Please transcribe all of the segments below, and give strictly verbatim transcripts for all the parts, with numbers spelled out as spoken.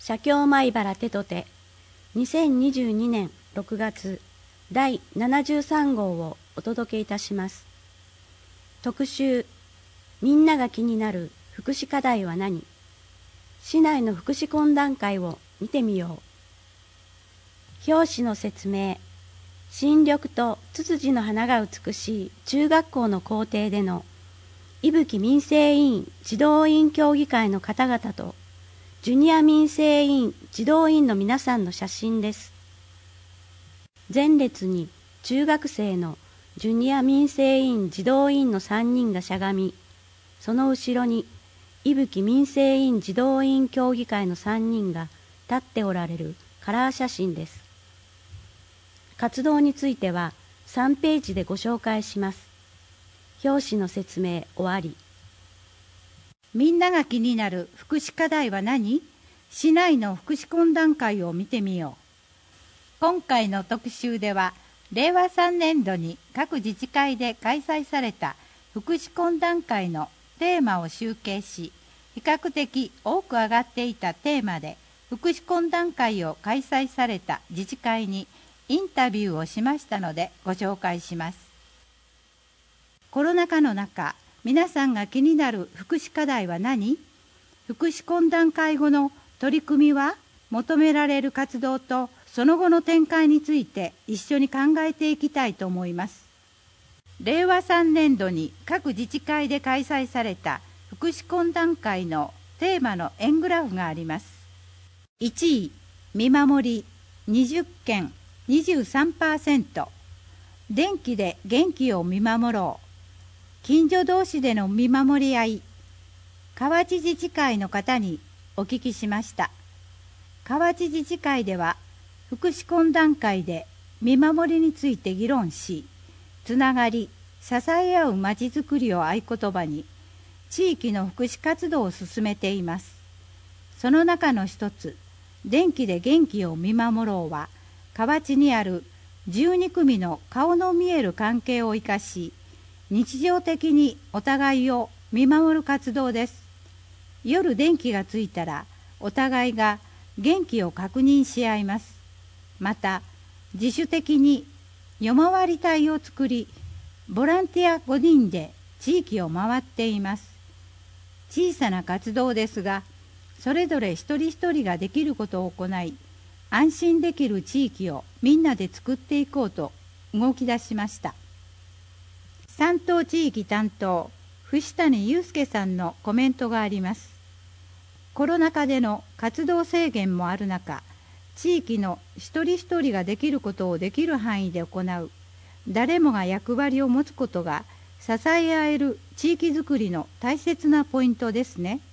写経米原手と手にせんにじゅうにねんろくがつだいななじゅうさんごうをお届けいたします。特集、みんなが気になる福祉課題は何？市内の福祉懇談会を見てみよう。表紙の説明、新緑とツツジの花が美しい中学校の校庭での伊吹民生委員児童委員協議会の方々とジュニア民生委員児童委員の皆さんの写真です。前列に中学生のジュニア民生委員児童委員のさんにんがしゃがみ、その後ろに伊吹民生委員児童委員協議会のさんにんが立っておられるカラー写真です。活動についてはさんページでご紹介します。表紙の説明終わり。 みんなが気になる福祉課題は何？市内の福祉懇談会を見てみよう。今回の特集では、れいわさんねんどに各自治会で開催された福祉懇談会のテーマを集計し、比較的多く上がっていたテーマで福祉懇談会を開催された自治会にインタビューをしましたのでご紹介します。コロナ禍の中、皆さんが気になる福祉課題は何？福祉懇談会後の取り組みは？求められる活動とその後の展開について一緒に考えていきたいと思います。れいわさんねんどに各自治会で開催された福祉懇談会のテーマの円グラフがあります。いちい、見守りにじゅっけん にじゅうさんパーセント、電気で元気を見守ろう、近所同士での見守り合い。河内自治会の方にお聞きしました。河内自治会では福祉懇談会で見守りについて議論し、つながり、支え合うまちづくりを合言葉に地域の福祉活動を進めています。その中の一つ、電気で元気を見守ろうは、河内にあるじゅうにくみの顔の見える関係を生かし、日常的にお互いを見守る活動です。夜電気がついたらお互いが元気を確認し合います。また自主的に夜回り隊を作り、ボランティアごにんで地域を回っています。小さな活動ですが、それぞれ一人一人ができることを行い、安心できる地域をみんなで作っていこうと動き出しました。山東地域担当、藤谷祐介さんのコメントがあります。コロナ禍での活動制限もある中、地域の一人一人ができることをできる範囲で行う、誰もが役割を持つことが支え合える地域づくりの大切なポイントですね。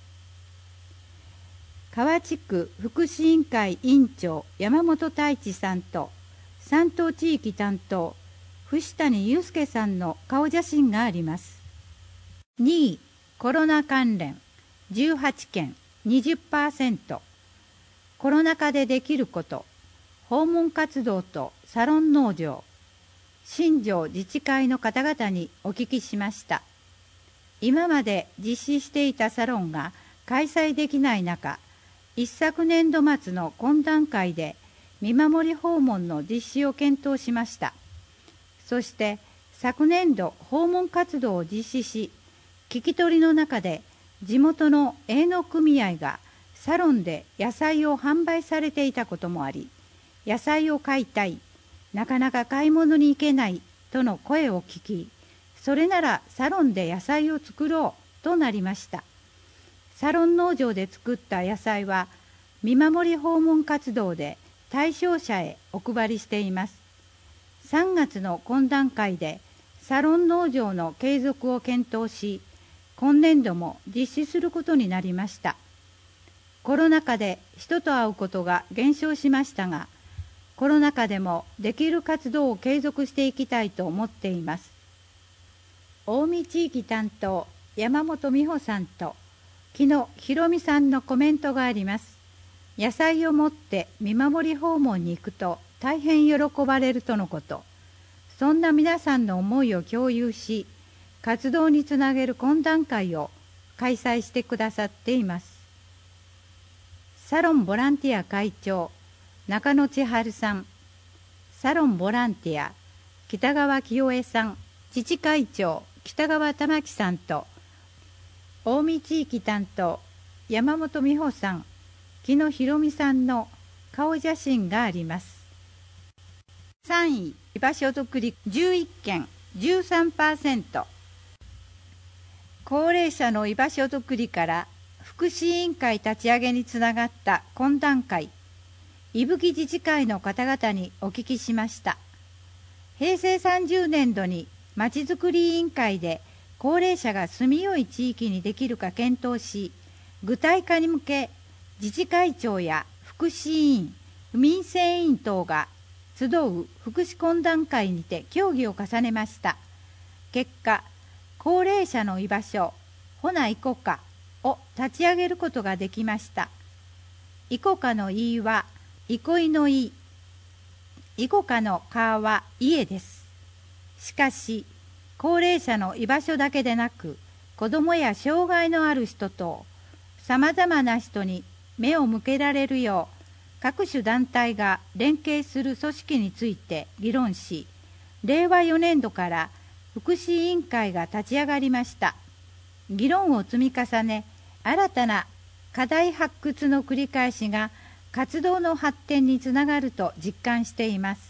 河内区福祉委員会委員長山本太一さんと山東地域担当藤谷祐介さんの顔写真があります。にい、コロナ関連じゅうはちけん にじゅっパーセント、コロナ禍でできること、訪問活動とサロン農場。新庄自治会の方々にお聞きしました。今まで実施していたサロンが開催できない中、一昨年度末の懇談会で見守り訪問の実施を検討しました。そして昨年度訪問活動を実施し、聞き取りの中で地元の営農組合がサロンで野菜を販売されていたこともあり、野菜を買いたい、なかなか買い物に行けないとの声を聞き、それならサロンで野菜を作ろうとなりました。サロン農場で作った野菜は見守り訪問活動で対象者へお配りしています。さんがつの懇談会でサロン農場の継続を検討し、今年度も実施することになりました。コロナ禍で人と会うことが減少しましたが、コロナ禍でもできる活動を継続していきたいと思っています。近江地域担当山本美穂さんと木野博美さんのコメントがあります。野菜を持って見守り訪問に行くと大変喜ばれるとのこと。そんな皆さんの思いを共有し、活動につなげる懇談会を開催してくださっています。 サロンボランティア会長中野千春さん、サロンボランティア北川清江さん、自治会長北川玉樹さんと、近江地域担当山本美穂さん、木野博美さんの顔写真があります。さんい、居場所づくりじゅういっけん じゅうさんパーセント。 高齢者の居場所づくりから福祉委員会立ち上げにつながった懇談会、伊吹自治会の方々にお聞きしました。へいせいさんじゅうねんどにまちづくり委員会で高齢者が住みよい地域にできるか検討し、具体化に向け自治会長や福祉委員、民生委員等が集う福祉懇談会にて協議を重ねました。結果、高齢者の居場所、ほな行こかを立ち上げることができました。行こかのいいは、憩いのい、行こかのかは家です。しかし、高齢者の居場所だけでなく、子どもや障害のある人と、さまざまな人に目を向けられるよう、各種団体が連携する組織について議論し、れいわよねんどから福祉委員会が立ち上がりました。議論を積み重ね、新たな課題発掘の繰り返しが活動の発展につながると実感しています。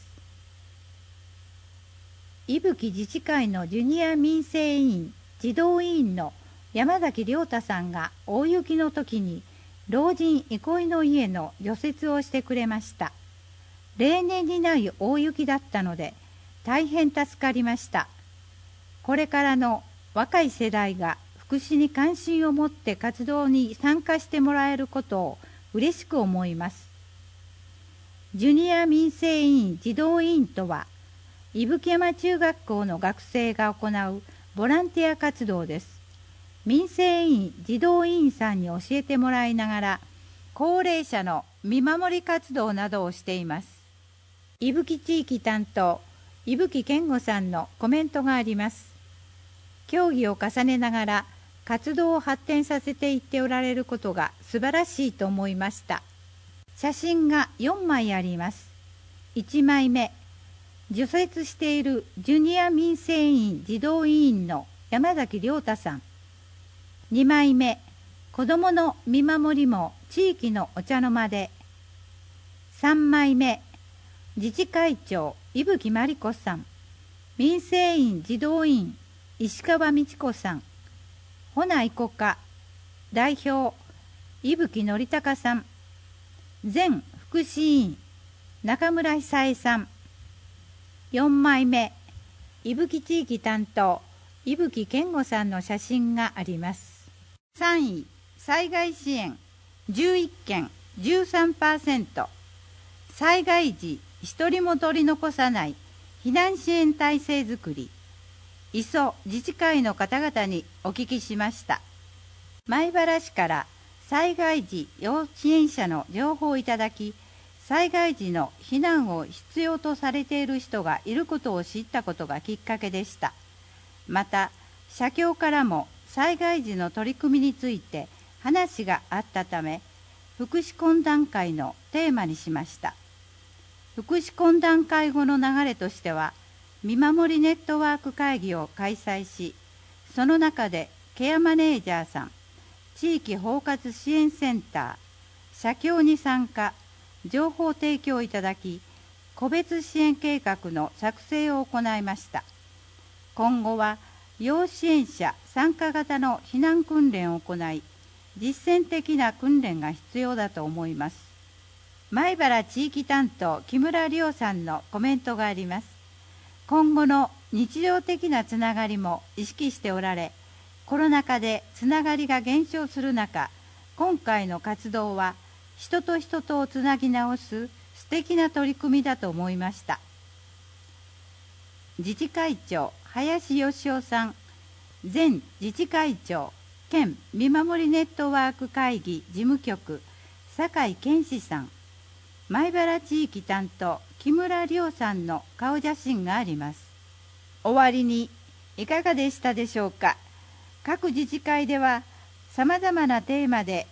伊吹自治会のジュニア民生委員、児童委員の山崎亮太さんが大雪の時に老人憩いの家の除雪をしてくれました。例年にない大雪だったので大変助かりました。これからの若い世代が福祉に関心を持って活動に参加してもらえることを嬉しく思います。ジュニア民生委員児童委員とは、伊吹山中学校の学生が行うボランティア活動です。民生委員児童委員さんに教えてもらいながら、高齢者の見守り活動などをしています。伊吹地域担当伊吹健吾さんのコメントがあります。協議を重ねながら活動を発展させていっておられることが素晴らしいと思いました。写真がよんまいあります。いちまいめ、除雪しているジュニア民生委員児童委員の山崎亮太さん。にまいめ、子どもの見守りも地域のお茶の間で。さんまいめ、自治会長伊吹真理子さん。民生委員児童委員石川美智子さん。ほな行こか代表伊吹則孝さん。前福祉委員中村久恵さん。よんまいめ、伊吹地域担当伊吹健吾さんの写真があります。さんい、災害支援じゅういっけん じゅうさんパーセント。 災害時一人も取り残さない避難支援体制づくり、磯自治会の方々にお聞きしました。米原市から災害時要支援者の情報をいただき、災害時の避難を必要とされている人がいることを知ったことがきっかけでした。また、社協からも災害時の取り組みについて話があったため、福祉懇談会のテーマにしました。福祉懇談会後の流れとしては、見守りネットワーク会議を開催し、その中でケアマネージャーさん、地域包括支援センター、社協に参加、情報提供いただき、個別支援計画の作成を行いました。今後は要支援者参加型の避難訓練を行い、実践的な訓練が必要だと思います。米原地域担当木村亮さんのコメントがあります。今後の日常的なつながりも意識しておられ、コロナ禍でつながりが減少する中、今回の活動は人と人とをつなぎ直す素敵な取り組みだと思いました。自治会長林義夫さん、前自治会長県見守りネットワーク会議事務局酒井健志さん、米原地域担当木村亮さんの顔写真があります。終わりにいかがでしたでしょうか。各自治会ではさまざまなテーマで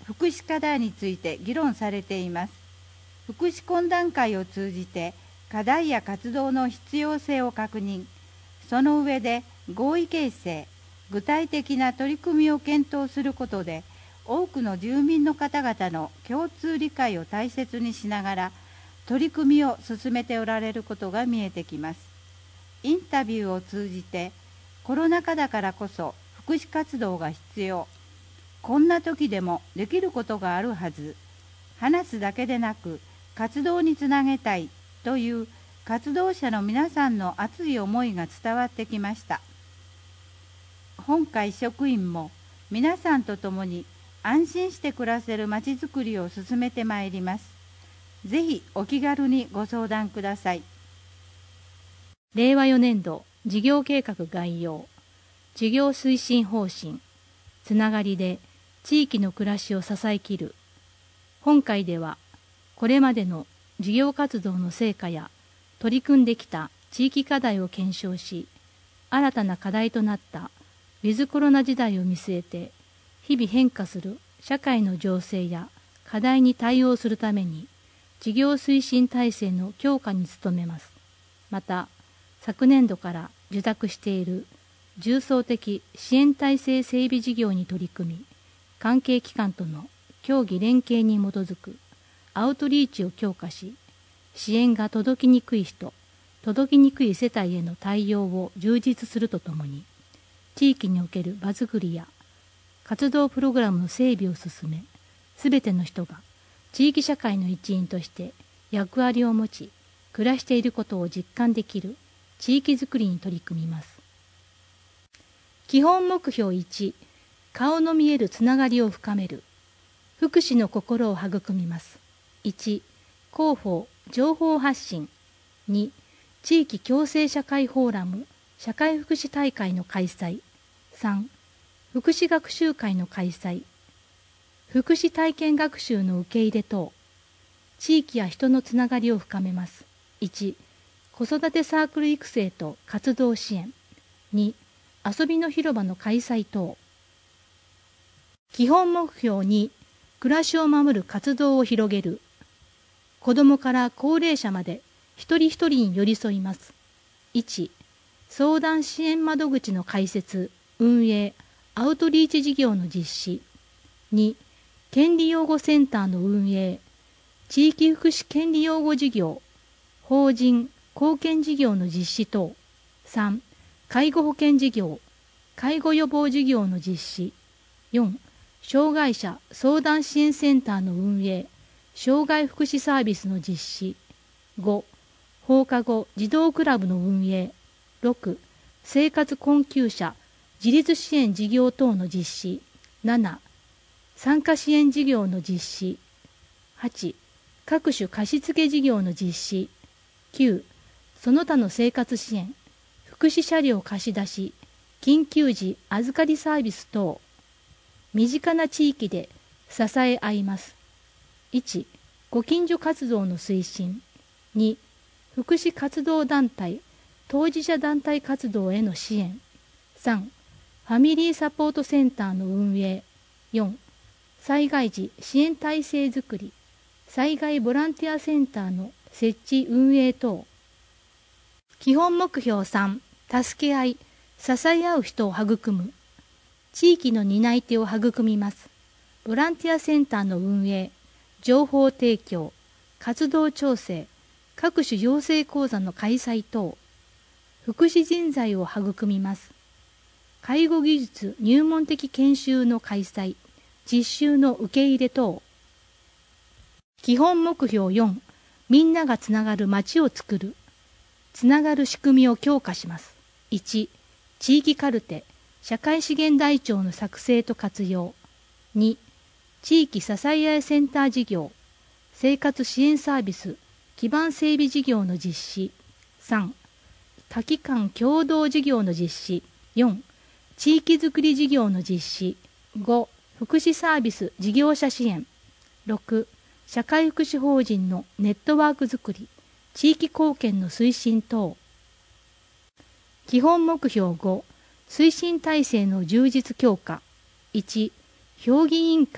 福祉課題について議論されています。福祉懇談会を通じて課題や活動の必要性を確認、その上で合意形成、具体的な取り組みを検討することで、多くの住民の方々の共通理解を大切にしながら取り組みを進めておられることが見えてきます。インタビューを通じて、コロナ禍だからこそ福祉活動が必要、こんな時でもできることがあるはず、話すだけでなく活動につなげたいという活動者の皆さんの熱い思いが伝わってきました。本会職員も皆さんと共に安心して暮らせるまちづくりを進めてまいります。ぜひお気軽にご相談ください。 れいわよねんど事業計画概要、事業推進方針、つながりで地域の暮らしを支えきる。本会では、これまでの事業活動の成果や取り組んできた地域課題を検証し、新たな課題となったウィズコロナ時代を見据えて、日々変化する社会の情勢や課題に対応するために、事業推進体制の強化に努めます。また、昨年度から受託している重層的支援体制整備事業に取り組み、関係機関との協議連携に基づくアウトリーチを強化し、支援が届きにくい人、届きにくい世帯への対応を充実するとともに、地域における場づくりや活動プログラムの整備を進め、すべての人が地域社会の一員として役割を持ち、暮らしていることを実感できる地域づくりに取り組みます。基本目標いち、顔の見えるつながりを深める。福祉の心を育みます。いち、広報・情報発信。に、地域共生社会フォーラム、社会福祉大会の開催。さん、福祉学習会の開催。福祉体験学習の受け入れ等。地域や人のつながりを深めます。いち、子育てサークル育成と活動支援。に、遊びの広場の開催等。基本目標に、暮らしを守る活動を広げる。子どもから高齢者まで一人一人に寄り添います。いち、相談支援窓口の開設、運営、アウトリーチ事業の実施。に、権利擁護センターの運営、地域福祉権利擁護事業、法人、貢献事業の実施等。さん、介護保険事業、介護予防事業の実施。よん、障害者相談支援センターの運営、障害福祉サービスの実施。ご、放課後児童クラブの運営。ろく、生活困窮者自立支援事業等の実施。なな、参加支援事業の実施。はち、各種貸付事業の実施。きゅう、その他の生活支援、福祉車両貸し出し、緊急時預かりサービス等。身近な地域で支え合います。いち、ご近所活動の推進。に、福祉活動団体、当事者団体活動への支援。さん、ファミリーサポートセンターの運営。よん、災害時支援体制づくり、災害ボランティアセンターの設置運営等。基本目標さん、助け合い、支え合う人を育む。地域の担い手を育みます。ボランティアセンターの運営、情報提供、活動調整、各種養成講座の開催等。福祉人材を育みます。介護技術入門的研修の開催、実習の受け入れ等。基本目標よん、みんながつながる街をつくる。つながる仕組みを強化します。いち、地域カルテ、社会資源台帳の作成と活用。に、地域支え合いセンター事業、生活支援サービス、基盤整備事業の実施。さん、多機関共同事業の実施。よん、地域づくり事業の実施。ご、福祉サービス事業者支援。ろく、社会福祉法人のネットワークづくり、地域貢献の推進等。基本目標ご、推進体制の充実強化。いち、評議委員会、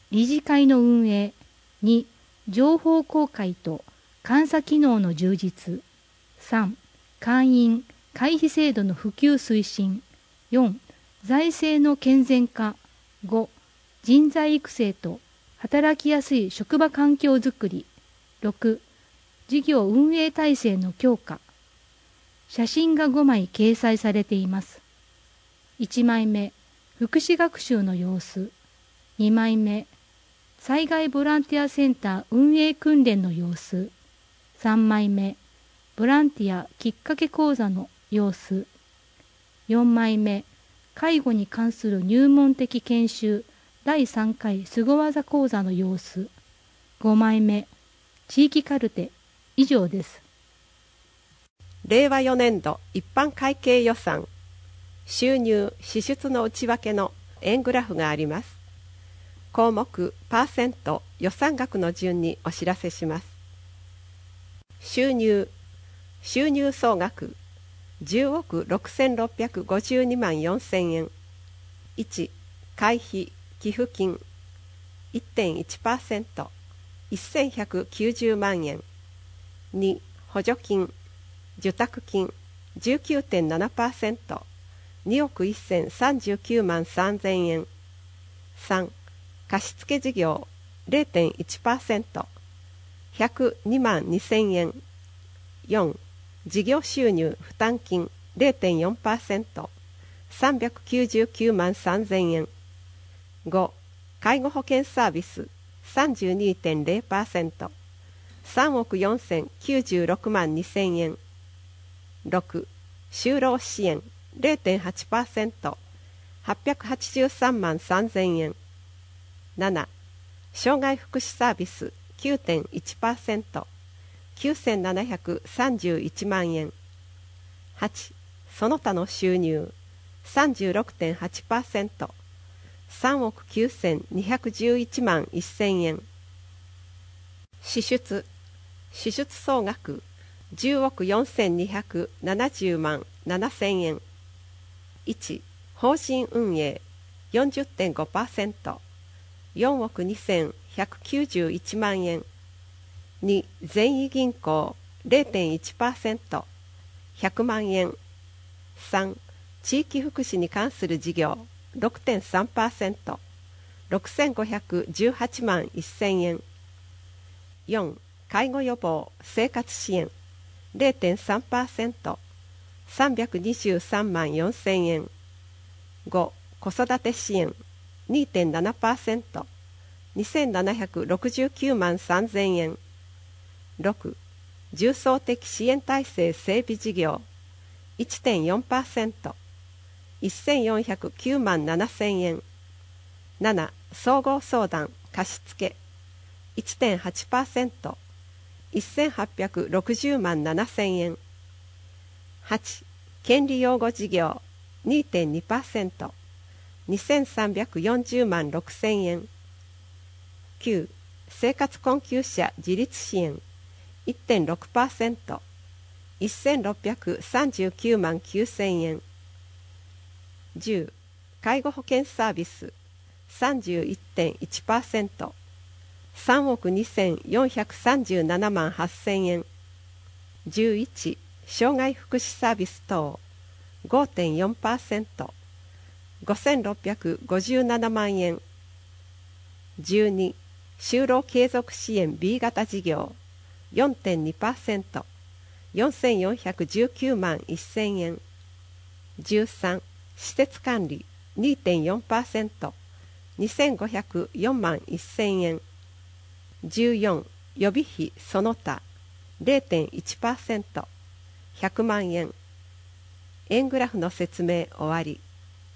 理事会の運営。に、情報公開と監査機能の充実。さん、会員・会費制度の普及推進。よん、財政の健全化。ご、人材育成と働きやすい職場環境づくり。ろく、事業運営体制の強化。写真がごまい掲載されています。いちまいめ、福祉学習の様子。にまいめ、災害ボランティアセンター運営訓練の様子。さんまいめ、ボランティアきっかけ講座の様子。よんまいめ、介護に関する入門的研修だいさんかいすご技講座の様子。ごまいめ、地域カルテ。以上です。 れいわよねんど一般会計予算、収入・支出の内訳の円グラフがあります。項目、パーセント、予算額の順にお知らせします。収入、収入総額じゅうおくろくせんろっぴゃくごじゅうにまんよんせんえん。いち、会費・寄付金 いってんいちパーセント、せんひゃくきゅうじゅうまんえん。に、補助金・受託金 じゅうきゅうてんななパーセント、におくせんさんじゅうきゅうまんさんぜんえん。さん、貸付事業 れいてんいちパーセント、ひゃくにまんにせんえん。よん、事業収入負担金 れいてんよんパーセント、さんびゃくきゅうじゅうきゅうまんさんぜんえん。ご、介護保険サービス さんじゅうにてんれいパーセント、さんおくよんせんきゅうじゅうろくまんにせんえん。ろく、就労支援 れいてんはちパーセント、はっぴゃくはちじゅうさんまんさんぜんえん。なな、障害福祉サービス きゅうてんいちパーセント、きゅうせんななひゃくさんじゅういちまんえん。はち、その他の収入 さんじゅうろくてんはちパーセント、さんおくきゅうせんにひゃくじゅういちまんせんえん。支出、支出総額じゅうおくよんせんにひゃくななじゅうまんななせんえん。いち、法人運営 よんじゅってんごパーセント、よんおくにせんひゃくきゅうじゅういちまんえん。に、善意銀行 れいてんいちパーセント、ひゃくまんえん。さん、地域福祉に関する事業 ろくてんさんパーセント、ろくせんごひゃくじゅうはちまんせんえん。よん、介護予防・生活支援 れいてんさんパーセント、さんびゃくにじゅうさんまんよんせんえん。ご、子育て支援 にてんななパーセント、にせんななひゃくろくじゅうきゅうまんさんぜんえん。ろく、重層的支援体制整備事業 いってんよんパーセント、せんよんひゃくきゅうまんななせんえん。なな、総合相談貸付 いってんはちパーセント、せんはっぴゃくろくじゅうまんななせんえん。はち、権利擁護事業 にてんにパーセント、にせんさんびゃくよんじゅうまんろくせんえん。きゅう、生活困窮者自立支援 いってんろくパーセント、せんろっぴゃくさんじゅうきゅうまんきゅうせんえん。じゅう、介護保険サービス さんじゅういってんいちパーセント、さんおくにせんよんひゃくさんじゅうななまんはっせんえん。じゅういち、障害福祉サービス等 ごてんよんパーセント、ごせんろっぴゃくごじゅうななまんえん。じゅうに、就労継続支援 ビー 型事業 よんてんにパーセント、よんせんよんひゃくじゅうきゅうまんせんえん。じゅうさん、施設管理 にてんよんパーセント、にせんごひゃくよんまんせんえん。じゅうよん、予備費その他 れいてんいちパーセント、ひゃくまんえん。円グラフの説明終わり。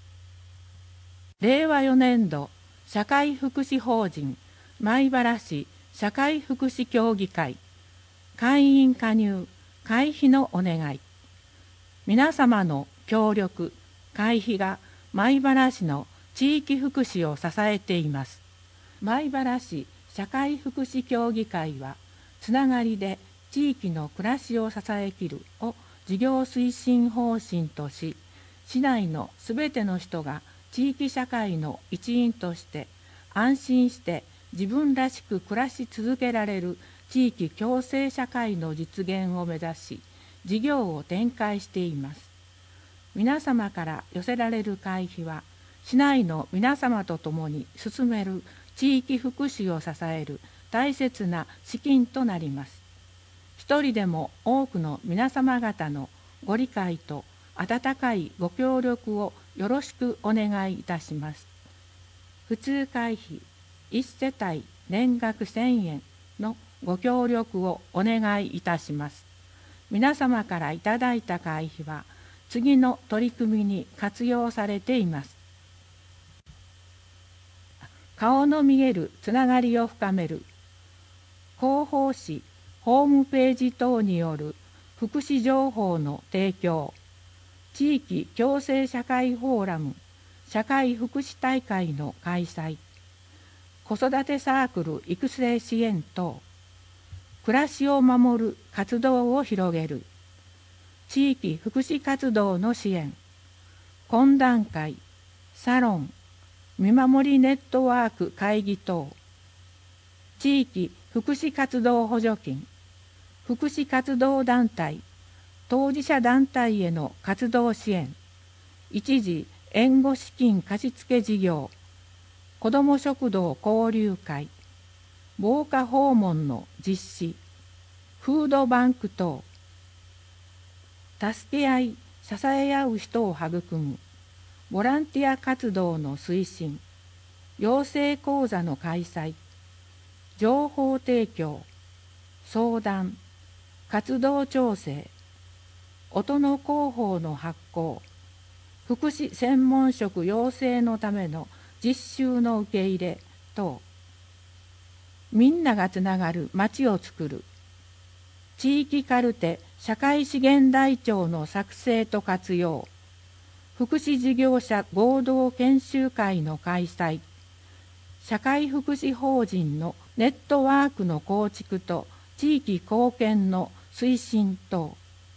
れいわよねんど社会福祉法人米原市社会福祉協議会会員加入会費のお願い。皆様の協力会費が米原市の地域福祉を支えています。米原市社会福祉協議会はつながりで地域の暮らしを支えきるを事業推進方針とし、市内のすべての人が地域社会の一員として安心して自分らしく暮らし続けられる地域共生社会の実現を目指し、事業を展開しています。皆様から寄せられる会費は、市内の皆様と共に進める地域福祉を支える大切な資金となります。一人でも多くの皆様方のご理解と温かいご協力をよろしくお願いいたします。普通会費いち世帯年額せんえんのご協力をお願いいたします。皆様からいただいた会費は次の取り組みに活用されています。顔の見えるつながりを深める広報誌ホームページ等による福祉情報の提供、地域共生社会フォーラム社会福祉大会の開催、子育てサークル育成支援等、暮らしを守る活動を広げる、地域福祉活動の支援、懇談会、サロン、見守りネットワーク会議等、地域福祉活動補助金、福祉活動団体、当事者団体への活動支援、一時援護資金貸付事業、子ども食堂交流会、防火訪問の実施、フードバンク等、助け合い、支え合う人を育む、ボランティア活動の推進、養成講座の開催、情報提供、相談、活動調整、音の広報の発行、福祉専門職養成のための実習の受け入れ等、みんながつながる町をつくる、地域カルテ社会資源台帳の作成と活用、福祉事業者合同研修会の開催、社会福祉法人のネットワークの構築と地域貢献の推進等。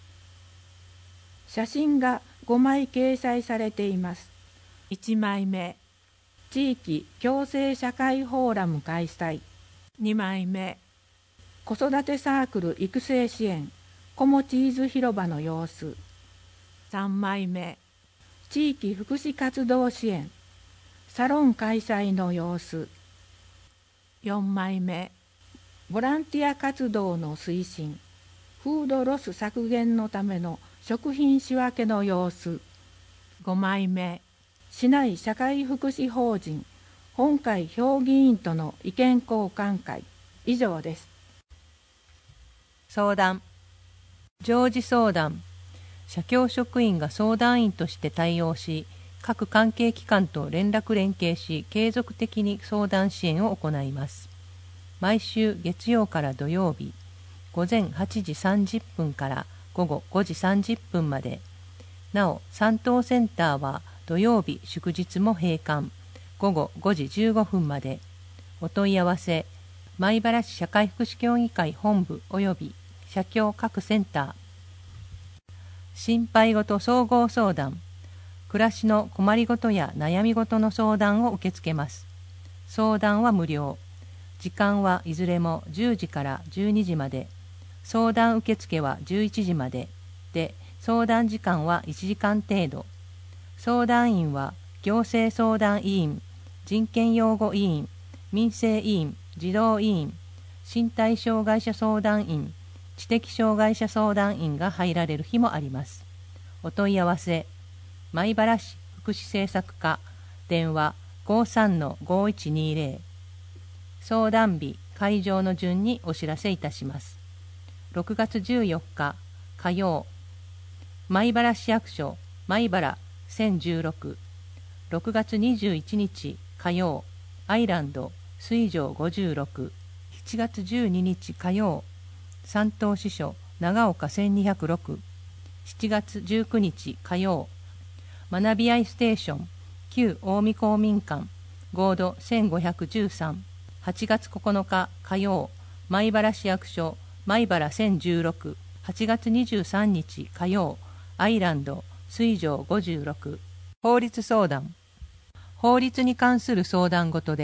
写真がごまい掲載されています。いちまいめ、地域共生社会フォーラム開催。にまいめ、子育てサークル育成支援子持ち伊豆広場の様子。さんまいめ、地域福祉活動支援サロン開催の様子。よんまいめ、ボランティア活動の推進フードロス削減のための食品仕分けの様子。ごまいめ、市内社会福祉法人本会評議員との意見交換会。以上です。 相談。常時相談。社協職員が相談員として対応し、各関係機関と連絡連携し、継続的に相談支援を行います。毎週月曜から土曜日、午前はちじさんじゅっぷんから午後ごじさんじゅっぷんまで。なお、三等センターは土曜日祝日も閉館、午後ごじじゅうごふんまで。お問い合わせ、米原市社会福祉協議会本部及び社協各センター。心配事総合相談。暮らしの困りごとや悩みごとの相談を受け付けます。相談は無料。時間はいずれもじゅうじからじゅうにじまで。相談受付はじゅういちじまで。で、相談時間はいちじかん程度。相談員は行政相談委員、人権擁護委員、民生委員、児童委員、身体障害者相談員、知的障害者相談員が入られる日もあります。お問い合わせ、米原市福祉政策課、電話 ごさんのごいちにぜろ。相談日、会場の順にお知らせいたします。ろくがつじゅうよっか火曜、米原市役所米原せんじゅうろく。ろくがつにじゅういちにち火曜、アイランド水上ごじゅうろく。しちがつじゅうににち火曜、三等支所長岡せんにひゃくろく。しちがつじゅうくにち火曜、学び合いステーション旧近江公民館合同せんごひゃくじゅうさん。はちがつここのか火曜、米原市役所米原せんじゅうろく。はちがつにじゅうさんにち火曜、アイランド水上ごじゅうろく。法律相談。法律に関する相談ごとで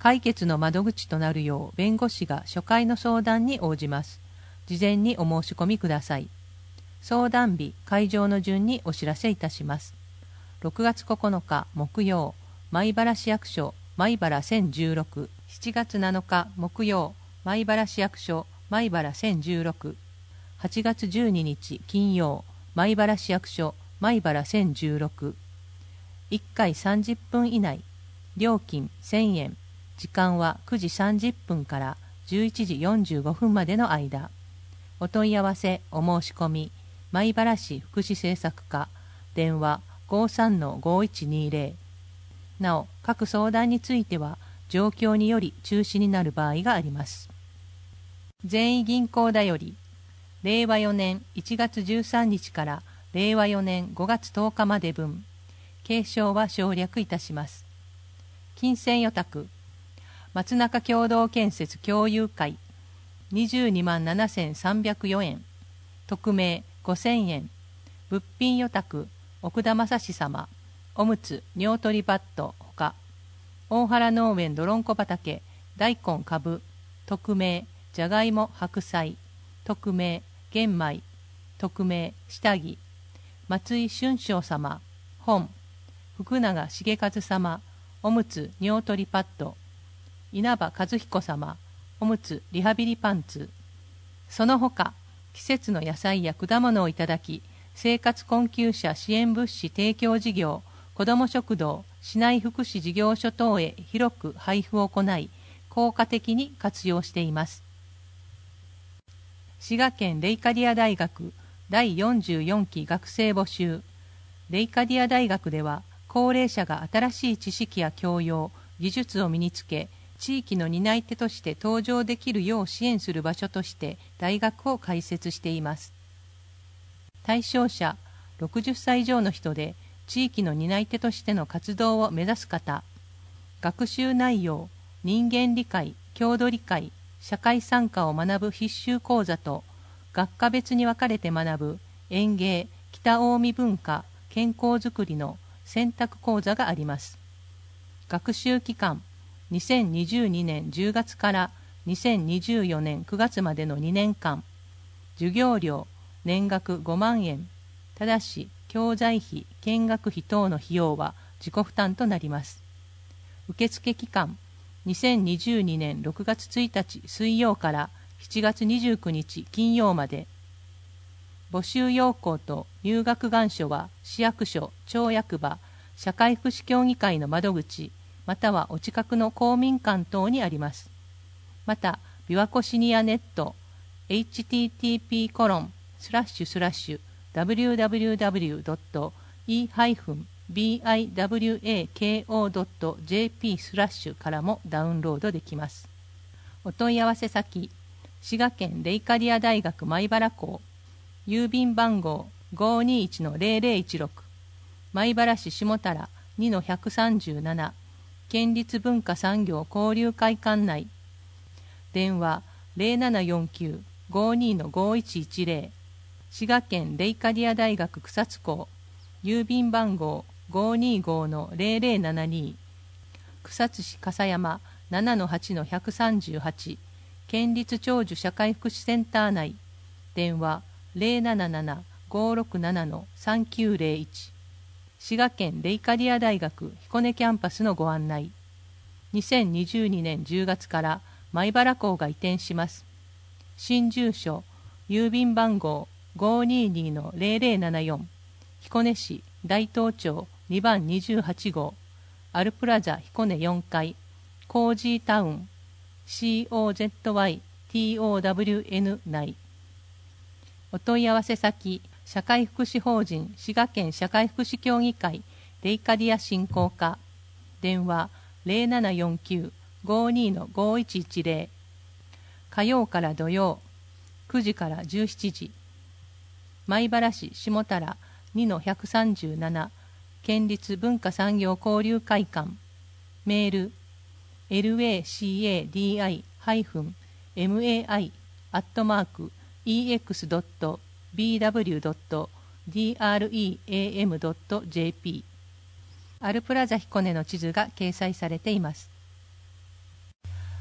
解決の窓口となるよう弁護士が初回の相談に応じます。事前にお申し込みください。相談日、会場の順にお知らせいたします。ろくがつここのか木曜、米原市役所米原せんじゅうろく、しちがつなのか木曜、米原市役所米原せんじゅうろく、はちがつじゅうににち金曜、米原市役所米原せんじゅうろく。いっかいさんじゅっぷん以内、料金せんえん、時間はくじさんじゅっぷんからじゅういちじよんじゅうごふんまでの間。お問い合わせお申し込み、米原市福祉政策課、電話 ごさんのごいちにゼロ。なお、各相談については状況により中止になる場合があります。善意銀行だより、れいわよねんいちがつじゅうさんにちかられいわよねんごがつとおかまで分、継承は省略いたします。金銭予託、松中共同建設共有会にじゅうにまんななせんさんびゃくよえん、匿名ごせんえん、物品予託奥田正史様、おむつ尿取りバットほか、大原農園どろんこ畑大根株、匿名じゃがいも白菜、匿名玄米、匿名下着、松井春章様、本福永重和様、おむつ尿取りパッド、稲葉和彦様、おむつリハビリパンツ。その他、季節の野菜や果物をいただき、生活困窮者支援物資提供事業、子ども食堂、市内福祉事業所等へ広く配布を行い、効果的に活用しています。滋賀県レイカディア大学だいよんじゅうよんき学生募集。レイカディア大学では、高齢者が新しい知識や教養、技術を身につけ、地域の担い手として登場できるよう支援する場所として大学を開設しています。対象者ろくじゅっさい以上の人で地域の担い手としての活動を目指す方、学習内容、人間理解、郷土理解、社会参加を学ぶ必修講座と、学科別に分かれて学ぶ園芸、北近江文化、健康づくりの選択講座があります。学習期間にせんにじゅうにねんじゅうがつからにせんにじゅうよねんくがつまでのにねんかん。授業料年額ごまんえん。ただし教材費、見学費等の費用は自己負担となります。受付期間にせんにじゅうにねんろくがつついたち水曜からしちがつにじゅうくにち金曜まで。募集要項と入学願書は市役所、町役場、社会福祉協議会の窓口、またはお近くの公民館等にあります。また、琵琶湖シニアネット エイチティーティーピーコロンスラッシュスラッシュダブリューダブリューダブリュードットイービワコドットジェーピー スラッシュからもダウンロードできます。お問い合わせ先、滋賀県レイカディア大学米原校、郵便番号 ごーにーいちのゼロゼロいちろく、米原市下田 にのひゃくさんじゅうなな、県立文化産業交流会館内。電話ゼロななよんきゅう ごーにーのごーいちいちゼロ、滋賀県レイカディア大学草津校、郵便番号 ごーにーごのゼロゼロななに、草津市笠山 ななのはちのひゃくさんじゅうはち、県立長寿社会福祉センター内。電話ゼロなななな ごーろくななのさんきゅうゼロいち。滋賀県レイカディア大学彦根キャンパスのご案内。にせんにじゅうにねんじゅうがつから米原校が移転します。新住所、郵便番号 ごーにーにのゼロゼロななよん、彦根市大東町にばんにじゅうはちごう、アルプラザ彦根よんかい、コージータウン シーオーゼットワイティーオーダブリューエヌ 内。お問い合わせ先、社会福祉法人滋賀県社会福祉協議会レイカディア振興課。電話ゼロななよんきゅう ごーにーのごーいちいちゼロ。火曜から土曜くじからじゅうしちじ。米原市下田 にのひゃくさんじゅうなな、県立文化産業交流会館。メール エルエーシーエーディーアイ エムエーアイ アットマーク イーエックス ドット ビーダブリュー ドット ディーアールイーエーエム ドット ジェーピー。アルプラザ彦根の地図が掲載されています。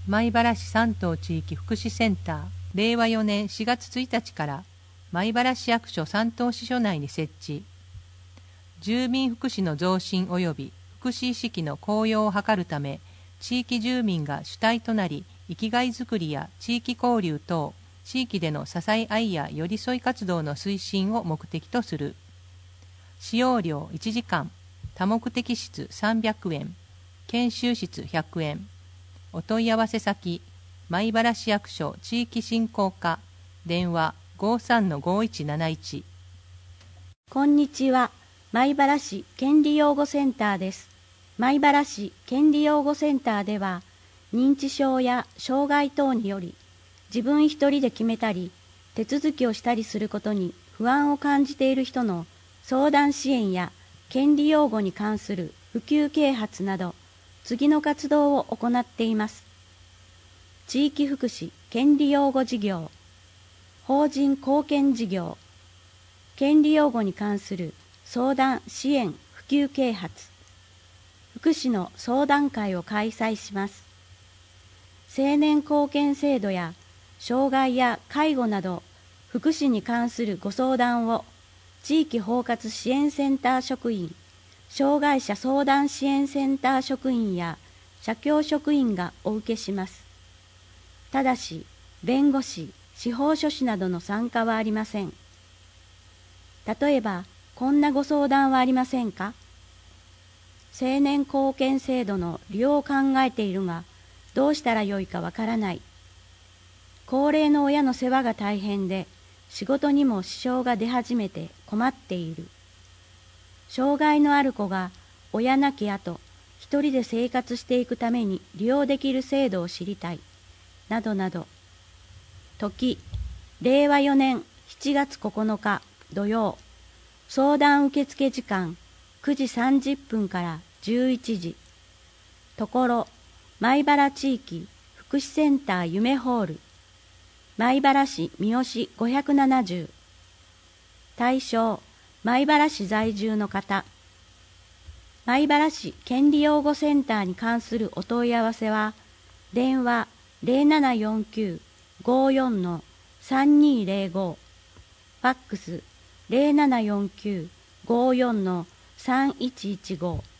米原市三島地域福祉センター、れいわよねんしがつついたちから米原市役所三島支所内に設置。住民福祉の増進及び福祉意識の高揚を図るため、地域住民が主体となり、生きがいづくりや地域交流等、地域での支え合いや寄り添い活動の推進を目的とする。使用料いちじかん、多目的室さんびゃくえん、研修室ひゃくえん。お問い合わせ先、米原市役所地域振興課、電話 ごさんのごいちなないち。 こんにちは。米原市権利擁護センターです。米原市権利擁護センターでは、認知症や障害等により、自分一人で決めたり、手続きをしたりすることに不安を感じている人の相談支援や権利擁護に関する普及啓発など、次の活動を行っています。地域福祉権利擁護事業、法人貢献事業、権利擁護に関する相談支援普及啓発、福祉の相談会を開催します。青年貢献制度や障害や介護など福祉に関するご相談を地域包括支援センター職員、障害者相談支援センター職員や社協職員がお受けします。ただし、弁護士、司法書士などの参加はありません。例えば、こんなご相談はありませんか？青年貢献制度の利用を考えているが、どうしたらよいかわからない。高齢の親の世話が大変で、仕事にも支障が出始めて困っている。障害のある子が親亡き後、一人で生活していくために利用できる制度を知りたい。などなど。時、れいわよねんしちがつここのか土曜。相談受付時間くじさんじゅっぷんからじゅういちじ。ところ、米原地域福祉センター夢ホール。米原市三好ごひゃくななじゅう。対象、米原市在住の方。米原市権利擁護センターに関するお問い合わせは、電話 ゼロななよんきゅう ごーよん のさんにーぜろご、ファックス ゼロななよんきゅう ごーよん のさんいちいちご。